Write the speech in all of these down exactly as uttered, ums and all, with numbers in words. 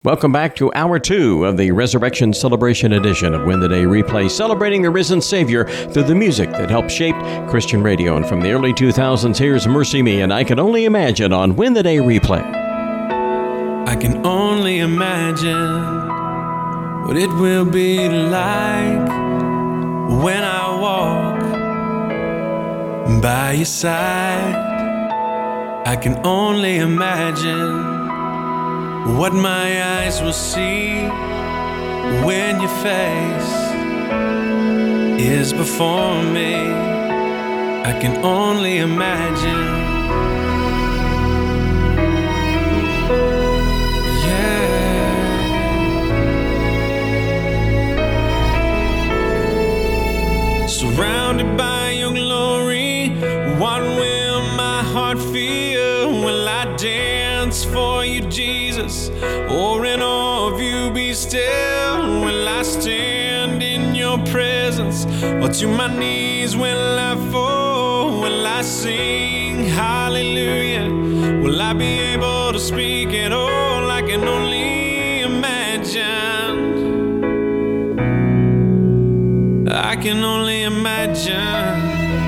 Welcome back to Hour two of the Resurrection Celebration edition of Win the Day Replay, celebrating the risen Savior through the music that helped shape Christian radio. And from the early two thousands, here's Mercy Me and I Can Only Imagine on Win the Day Replay. I can only imagine what it will be like when I walk by your side. I can only imagine what my eyes will see when your face is before me. I can only imagine. Yeah. Surrounded by your glory, what will my heart feel? Will I dance for you, Jesus, or in awe of you be still? Will I stand in your presence, or to my knees will I fall? Will I sing hallelujah? Will I be able to speak at all? I can only imagine. I can only imagine.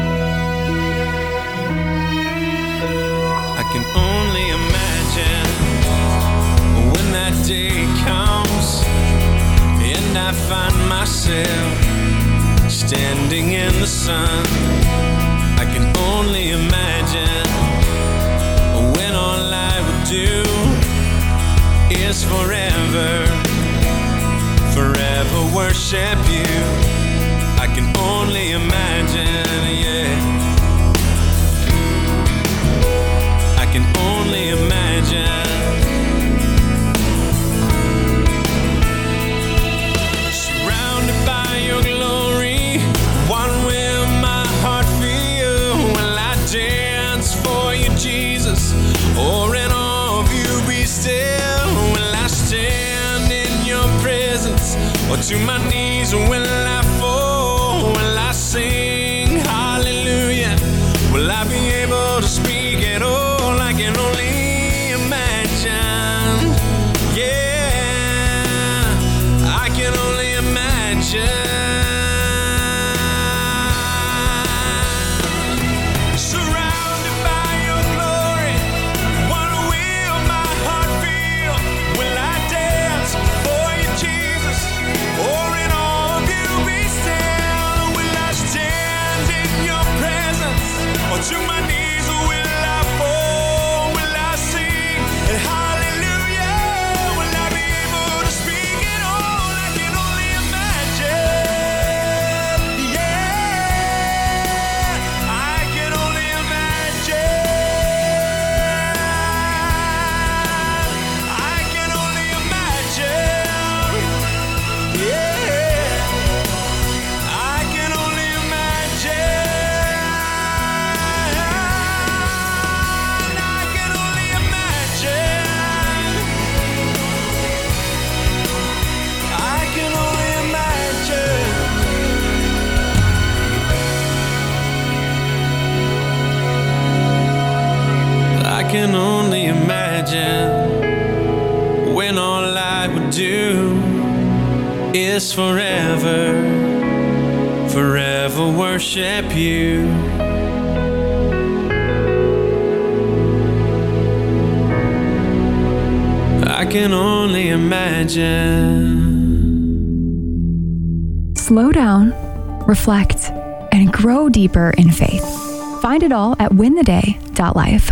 I can only imagine when that day comes and I find myself standing in the sun. I can only imagine when all I would do is forever, forever worship you. I can only imagine, yeah. I can only imagine. Surrounded by your glory, what will my heart feel? Will I dance for you, Jesus, or in awe of you be still? Will I stand in your presence, or to my knees will I fall? Will I sing hallelujah? Will I be able to speak at all? I can only imagine. Yeah, I can only imagine. Surrounded by your glory, what will my heart feel? Will I dance for you, Jesus, or in awe of you be still? Will I stand in your presence, or to my knees will I fall? Will I sing hallelujah? Will I be able to speak at all? I can only imagine. Yeah, I can only imagine. I can only imagine. Yeah, I can only imagine. I can only imagine. I can only imagine. I can only imagine when all I would do is forever, forever worship you. I can only imagine. Slow down, reflect, and grow deeper in faith. Find it all at win the day dot life.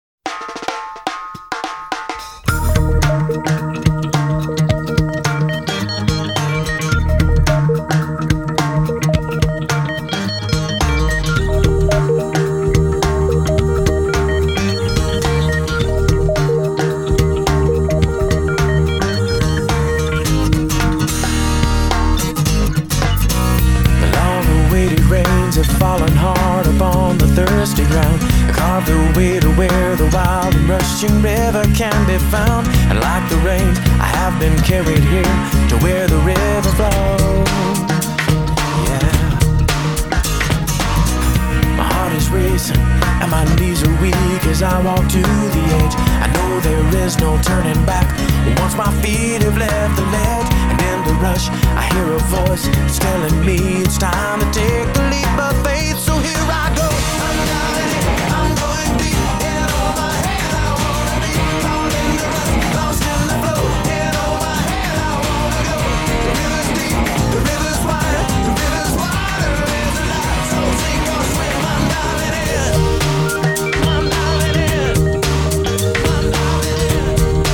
Fallen hard upon the thirsty ground, carved the way to where the wild and rushing river can be found. And like the rain, I have been carried here to where the river flows. Yeah, my heart is racing and my knees are weak as I walk to the edge. I know there is no turning back once my feet have left the ledge. And in the rush I hear a voice, it's telling me it's time to take the leap of faith. So here I go. I'm diving in, I'm going deep. Head over my head, I wanna be caught in the rush, lost in the flow. Head over my head, I wanna go. The river's deep, the river's wide, the river's wider is the light. So sink or swim, I'm diving in. I'm diving in. I'm diving in.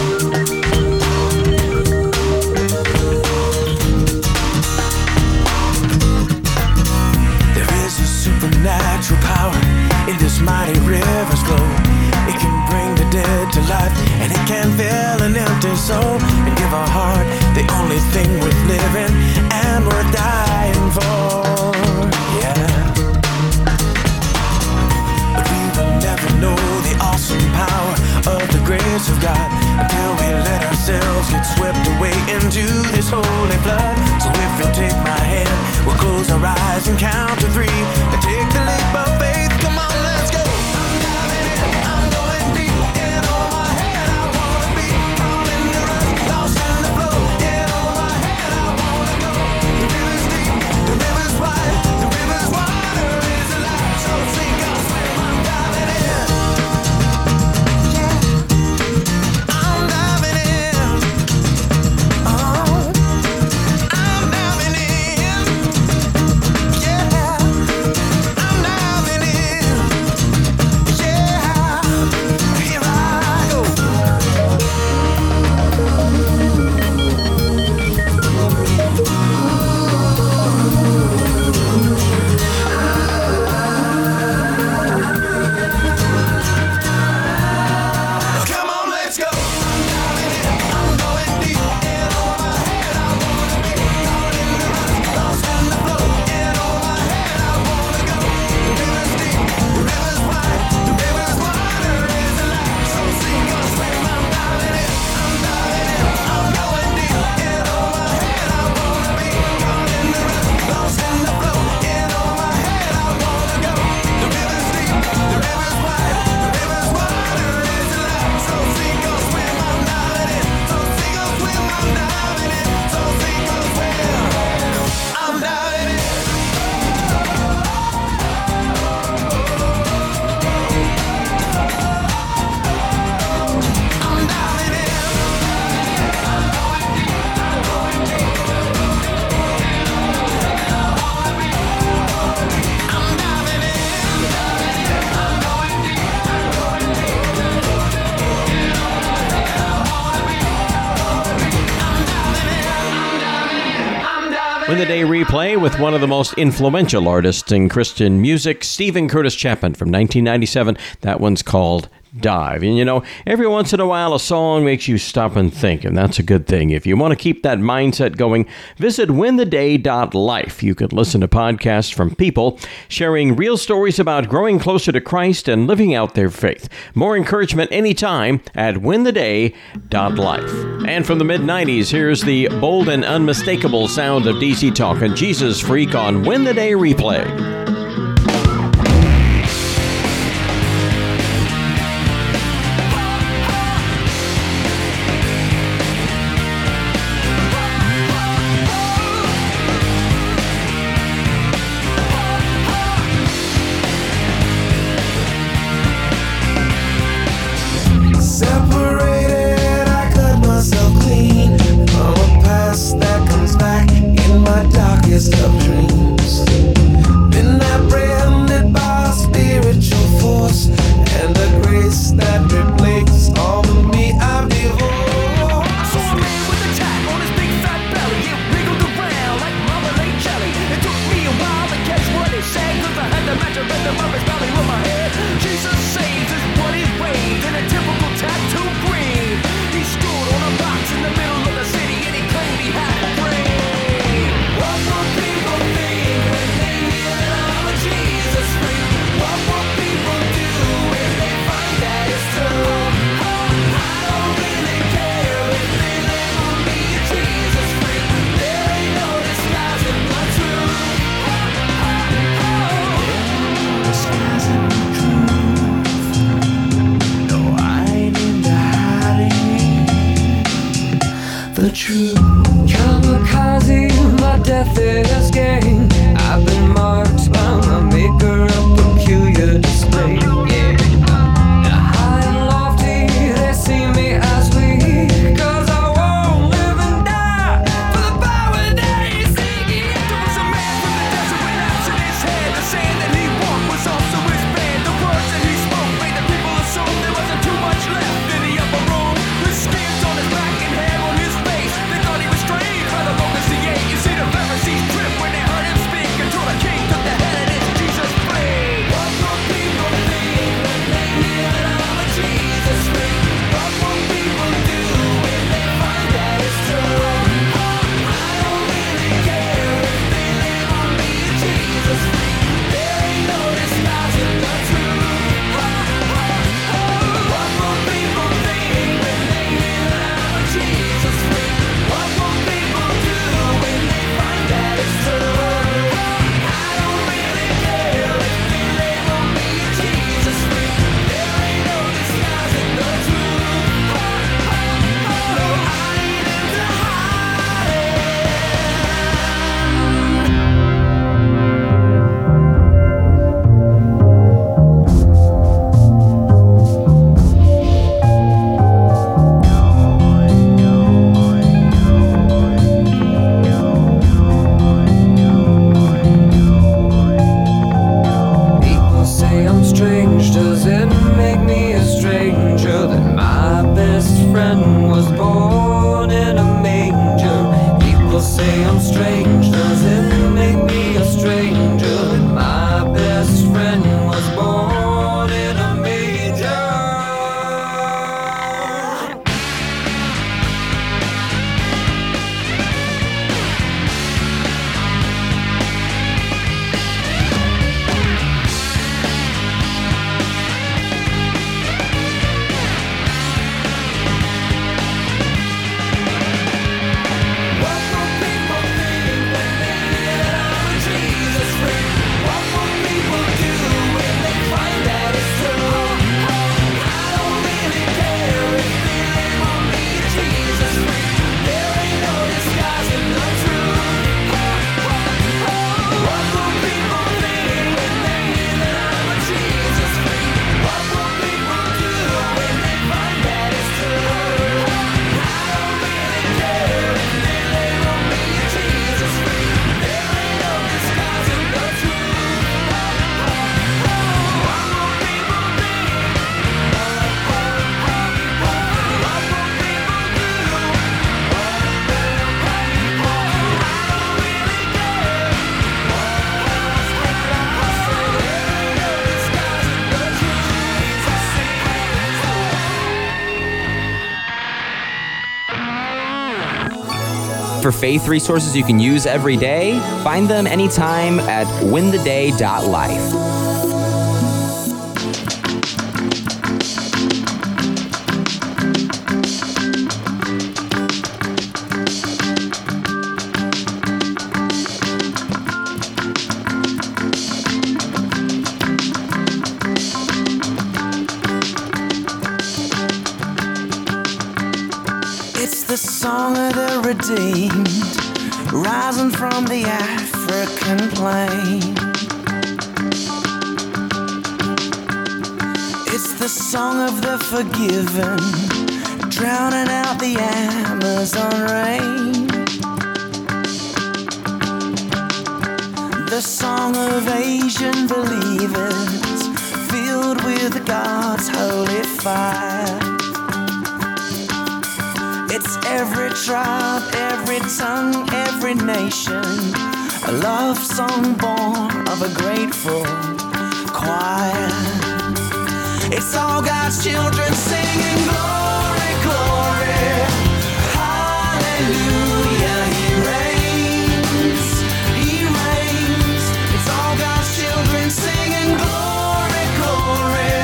There is a supernatural power in this mighty river's flow. It can bring the dead to life, and it can fill an empty soul, and give a heart the only thing worth living and worth dying for. Yeah. But we will never know the awesome power of the grace of God until we let ourselves get swept away into this holy flood. So if you'll take my hand, we'll close our eyes and count to three and take the leap of faith. Come on, let's go. I'm diving in, I'm going deep. Head over my head, I wanna be caught in the rush, lost in the flow. Head over my head, I wanna go. The river's deep, the river's wide, the river's wider is the light. So sink or swim, I'm diving in. Yeah, I'm diving in. Oh, I'm diving in. Yeah, I'm diving in. Yeah, here I go. Come on, let's go. I'm diving in, I'm going deep. Head over my head, I wanna be caught in the rush, lost in the flow. Head over my head, I wanna go. The river's deep, the river's wide, the river's wider is the light. So sink or swim, I'm diving in, I'm diving in, I'm going deep. Head over my head, I wanna be caught in the rush, lost in the flow. Head over my head, I wanna go. The river's deep, the river's wide, the river's wider is the light. So sink or swim, I'm diving in. So sink or swim, I'm diving in. So sink or swim, I'm diving in. I'm diving in. I'm diving in. Win the Day replay with one of the most influential artists in Christian music, Stephen Curtis Chapman from nineteen ninety-seven. That one's called Dive. And you know, every once in a while a song makes you stop and think, and that's a good thing. If you want to keep that mindset going, visit win the day dot life. You can listen to podcasts from people sharing real stories about growing closer to Christ and living out their faith. More encouragement anytime at win the day dot life. And from the mid nineties, here's the bold and unmistakable sound of D C Talk and Jesus Freak on Win the Day replay. Separated, I cut myself clean from a past that comes back in my darkest of dreams. Been true. Kamikaze, my death is gain. I've been marked by my maker, a peculiar display. Yeah. High and lofty, they see me as weak, 'cause I won't live and die for the power that he's seeking. There was a man from the desert with axe in his head. The saying that he walked was also his bed. The words that he spoke made the people assume there wasn't too much left in the upper room. With skins on his back and hair on his face, they thought he was strange by the locusts he ate. You see the Pharisees trip when they heard him speak, until the king took the head and his Jesus freak. What will people think when they hear that I'm a Jesus freak? What will people do when they find that it's true? I don't really care if they label me a Jesus freak. There ain't no disguising the truth. What will people think when they hear that I'm a Jesus freak? What will people do when they find that it's true? I don't really care if they label me a Jesus freak. There ain't no disguising the truth. No, I ain't into hiding. People say I'm strange, does it make me a stranger that my best friend was born in a manger? People say I'm strange, does it make me a stranger that my best friend was born in a manger? What will people think when they hear that I'm a Jesus freak? What will people do when they find that it's true? I don't really care if they label me a Jesus freak. There ain't no disguising the truth. What will people think when they hear that I'm a Jesus freak? What will people do when they find that it's true? I don't really care if they label me a Jesus freak. There ain't no disguising the truth. What will people think? What will people do? For faith resources you can use every day, find them anytime at win the day dot life. It's the song of the redeemed, rising from the African plain. It's the song of the forgiven, drowning out the Amazon rain. The song of Asian believers, filled with God's holy fire. It's every tribe, every tongue, every nation, a love song born of a grateful choir. It's all God's children singing glory, glory, hallelujah, He reigns, He reigns. It's all God's children singing glory, glory,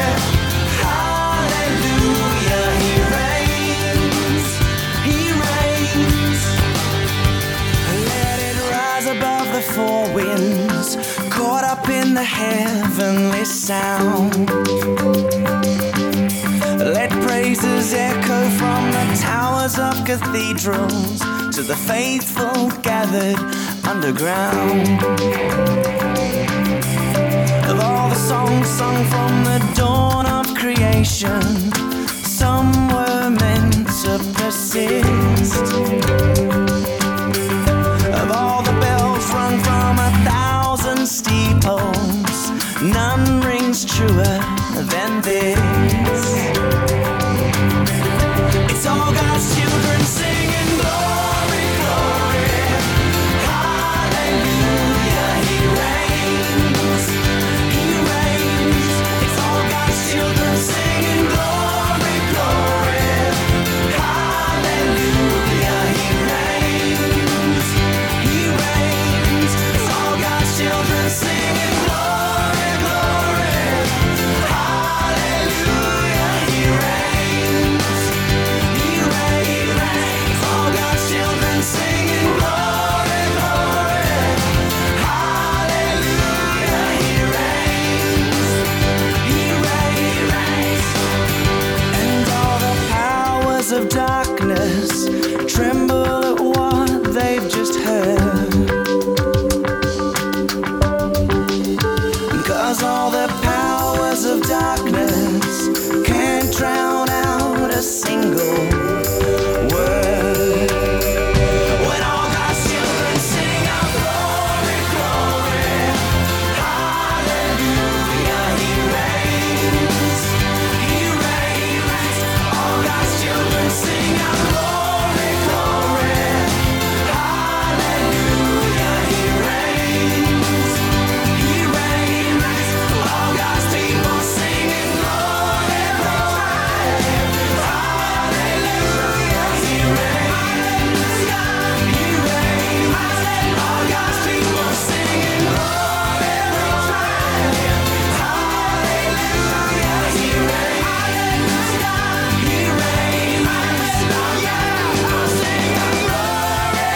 hallelujah, He reigns, He reigns. Let it rise above the four winds, caught up in the heavenly sound. Let praises echo from the towers of cathedrals, to the faithful gathered underground. Of all the songs sung from the dawn of creation, some were meant to persist. Of all the bells rung from a thousand steeples, none rings truer than this. It's all God's children singing glory, glory, hallelujah, He reigns, He reigns. It's all God's children singing glory, glory, hallelujah, He reigns, He reigns. It's all God's children singing glory, glory, hallelujah, He reigns, He reigns. All God's children singing glory, glory, hallelujah, He reigns, He reigns. And all the powers of darkness tremble at what they've just heard. 'Cause all the powers of darkness can't drown out a single word. When all God's children sing out glory, glory, hallelujah, He reigns, He reigns. All God's children sing out glory, glory, hallelujah, He reigns, He reigns. All God's people singing glory, glory, hallelujah, He reigns, He reigns. All God's people singing glory, glory, hallelujah, He reigns, He reigns. All people singing glory,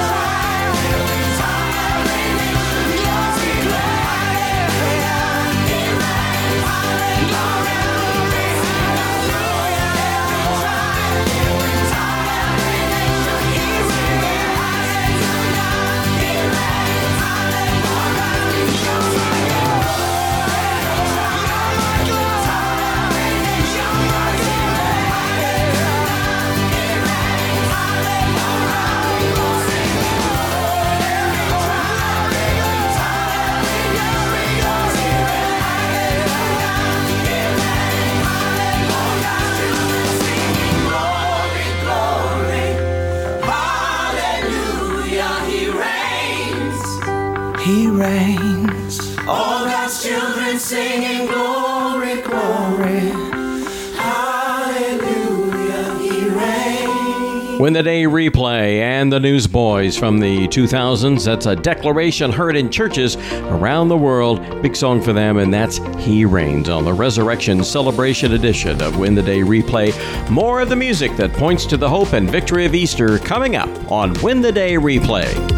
He reigns. All God's children singing glory, glory, hallelujah, He reigns. Win the Day replay and the Newsboys from the two thousands. That's a declaration heard in churches around the world. Big song for them, and that's He Reigns on the Resurrection Celebration edition of Win the Day replay. More of the music that points to the hope and victory of Easter coming up on Win the Day replay.